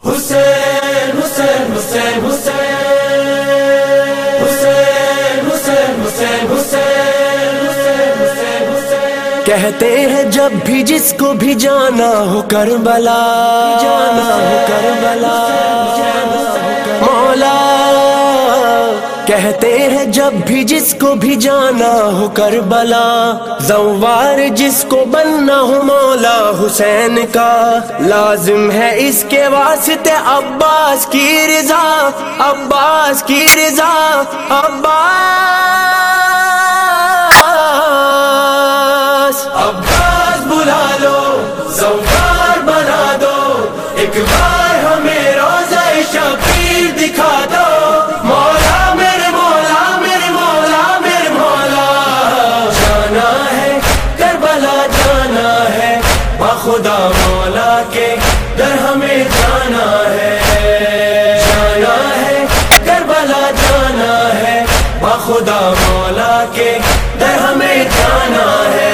حسین حسین حسین حسین حسین حسین حسین حسین کہتے ہیں جب بھی جس کو بھی جانا ہو کربلا، جانا ہو کربلا مولا، کہتے ہیں جب بھی جس کو بھی جانا ہو کربلا، زوار جس کو بننا ہو مولا حسین کا، لازم ہے اس کے واسطے عباس کی رضا، عباس کی رضا، عباس بلا لو، زوار بنا دو، ایک بار ہمیں روضہ شبیر دکھا دو، مولا میرے مولا میرے مولا میرے مولا، جانا ہے کربلا جانا ہے، بخدا مولا کے در ہمیں جانا ہے، جانا ہے کربلا جانا ہے، بخدا مولا کے در ہمیں جانا ہے،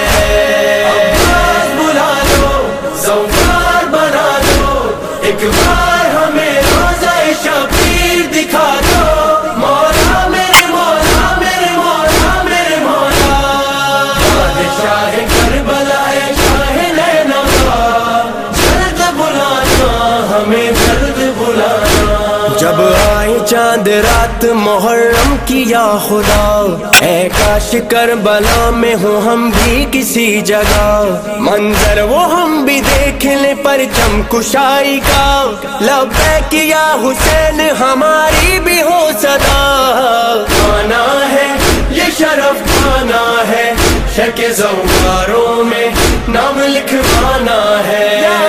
عباس بلا دو، زوار بنا دو، ایک بار ہمیں روضہ شبیر دکھا دو، مولا میرے مولا میرے مولا میرے مولا، بادشاہ کربلا ہے شاہ نینوا، جلد بلانا ہمیں جلد بلانا، جب آئے چاند رات محرم کی یا خدا، اے کاش کربلا میں ہوں ہم بھی کسی جگہ، منظر وہ ہم بھی دیکھ لیں پرچم کشائی کا، لبیک یا حسین ہماری بھی ہو صدا، آنا ہے یہ شرف پانا ہے، شک زواروں میں نام لکھوانا ہے،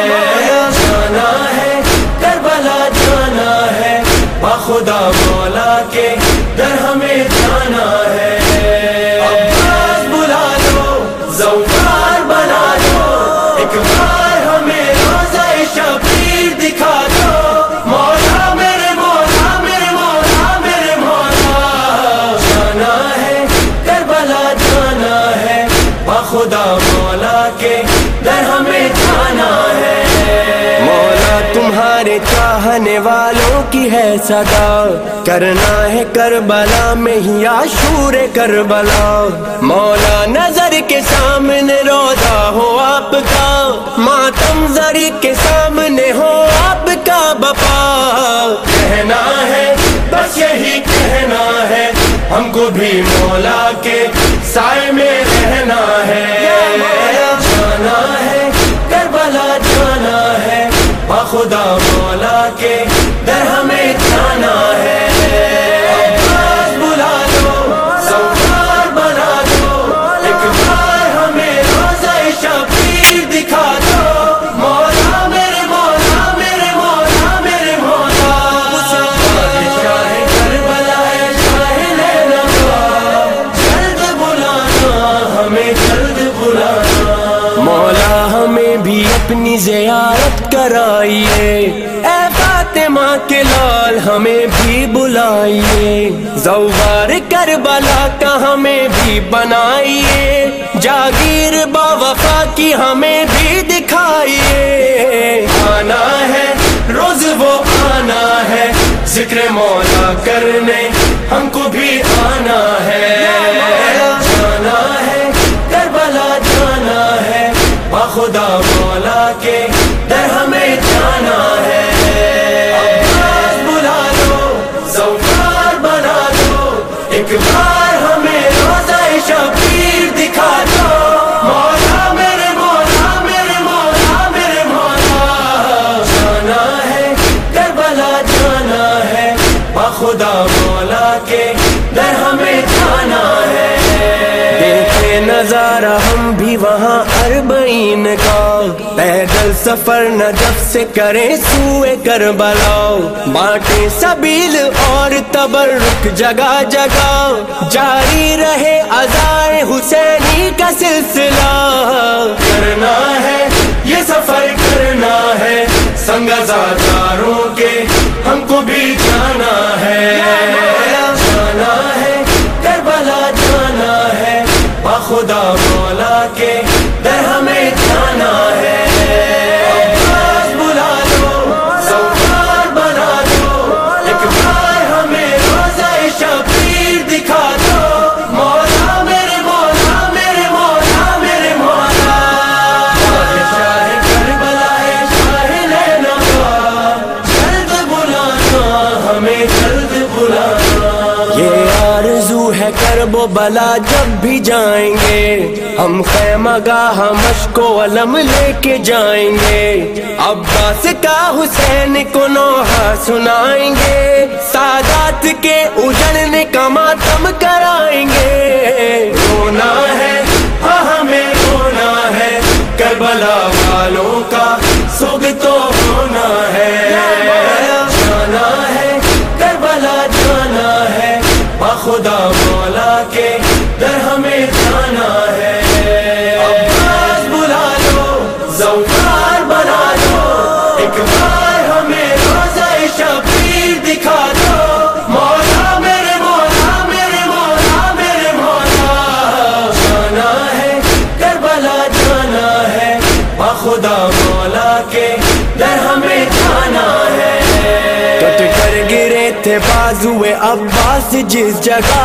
جانا ہے کربلا جانا ہے، بخدا مولا کے در ہمیں جانا ہے، عباس بلا دو، زوار بنا دو، ایک بار ہمیں روضہ شبیر دکھا دو، مولا میرے مولا میرے مولا میرے مولا، جانا ہے کربلا جانا ہے، بخدا مولا کے در ہمیں جانا ہے، مولا تمہارے چاہنے والوں کی ہے صدا، کرنا ہے کربلا میں ہی عاشور کربلا، مولا نظر کے سامنے روضہ ہو آپ کا، ماتم زری کے سامنے ہو آپ کا بپا، کہنا ہے بس یہی کہنا ہے، ہم کو بھی مولا کے سائے میں رہنا ہے، جانا ہے کربلا جانا ہے، بخدا مولا کے در ہمیں جانا ہے، عباس بلا دو، زوار بنا دو، ایک بار ہمیں روضہ شبیر دکھا دو، مولا میرے مولا میرے مولا میرے مولا، بادشاہ کربلا ہے شاہ نینوا، جلد بلانا ہمیں جلد بلانا، مولا ہمیں بھی اپنی زیارت کرائیے، اے فاطمہ کے لال ہمیں بھی بلائیے، زوار کربلا کا ہمیں بھی بنائیے، جاگیر با وفا کی ہمیں بھی دکھائیے، آنا ہے روز وہ آنا ہے، ذکر مولا کرنے ہم کو بھی آنا ہے، جانا ہے کربلا جانا ہے، بخدا مولا کے در ہمیں جانا ہے، عباس بلا دو، زوار بنا دو، ایک بار ہمیں روضہ شبیر دکھا دو، مولا میرے مولا میرے مولا میرے مولا، جانا ہے کربلا جانا ہے، بخدا مولا کے در ہمیں جانا ہے، دیکھے نظارہ ہم بھی وہاں اربعین کا، پیدل سفر نجف سے کریں سوئے کربلا، بانٹیں سبیل اور تبرک جگہ جگہ، جاری رہے عزائے حسینی کا سلسلہ، کرنا ہے یہ سفر کرنا ہے، سنگ زاداروں کے ہم کو بھی جانا ہے، جانا ہے کربلا جانا ہے، بخدا مولا کے در ہمیں جانا ہے، عباس بلا دو، زوار ہے کرب و بلا جب بھی جائیں گے ہم خیمہ گاہ مشق و علم لے کے جائیں گے عباس کا حسین کو نوحہ سنائیں گے سادات کے اجڑنے کا ماتم کرائیں گے رونا ہے ہاں ہمیں رونا ہے کربلا والوں کا سوگ تو ہونا ہے جانا ہے کربلا جانا ہے خدا مولا کے در ہمیں جانا ہے عباس بلا لو زوار بنا دو ایک بار ہمیں روزہ شبیر دکھا دو مولا میرے مولا میرے مولا میرے مولا جانا ہے کربلا جانا ہے خدا مولا کے در ہمیں جانا ہے کٹ کر گرے تھے بازوئے عباس جس جگہ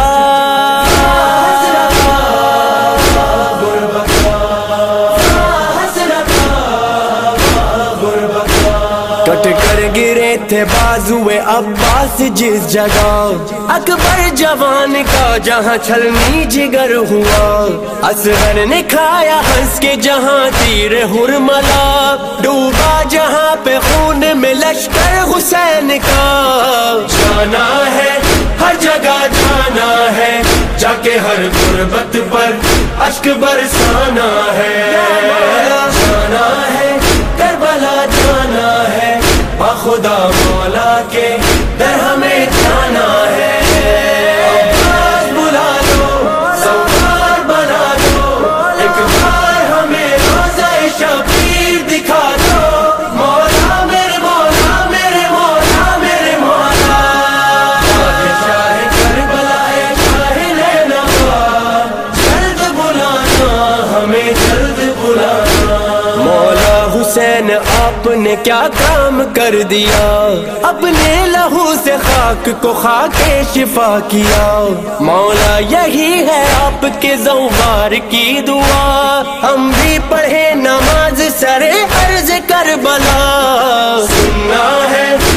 کٹ کر گرے تھے بازوئے عباس جس جگہ اکبر جوان کا جہاں چھلنی جگر ہوا اصغر نے کھایا ہنس کے جہاں تیر ہرملا ڈوبا جہاں پہ خون میں لشکر حسین کا جانا ہے ہر جگہ جانا ہے جا کے ہر غربت پر اشک برسانا ہے جانا ہے کربلا جانا ہے خدا مولا کے در ہمیں جانا ہے عباس بلا دو سوار بنا دو ایک بار ہمیں روزہ شبیر دکھا دو مولا میرے مولا میرے مولا میرے مولا شاہ کربلا شاہ نینوا جلد بلانا ہمیں جلد بلانا مولا حسین آپ نے کیا کام کر دیا اپنے لہو سے خاک کو خاک شفا کیا مولا یہی ہے آپ کے زوار کی دعا ہم بھی پڑھے نماز سر عرض کربلا سننا ہے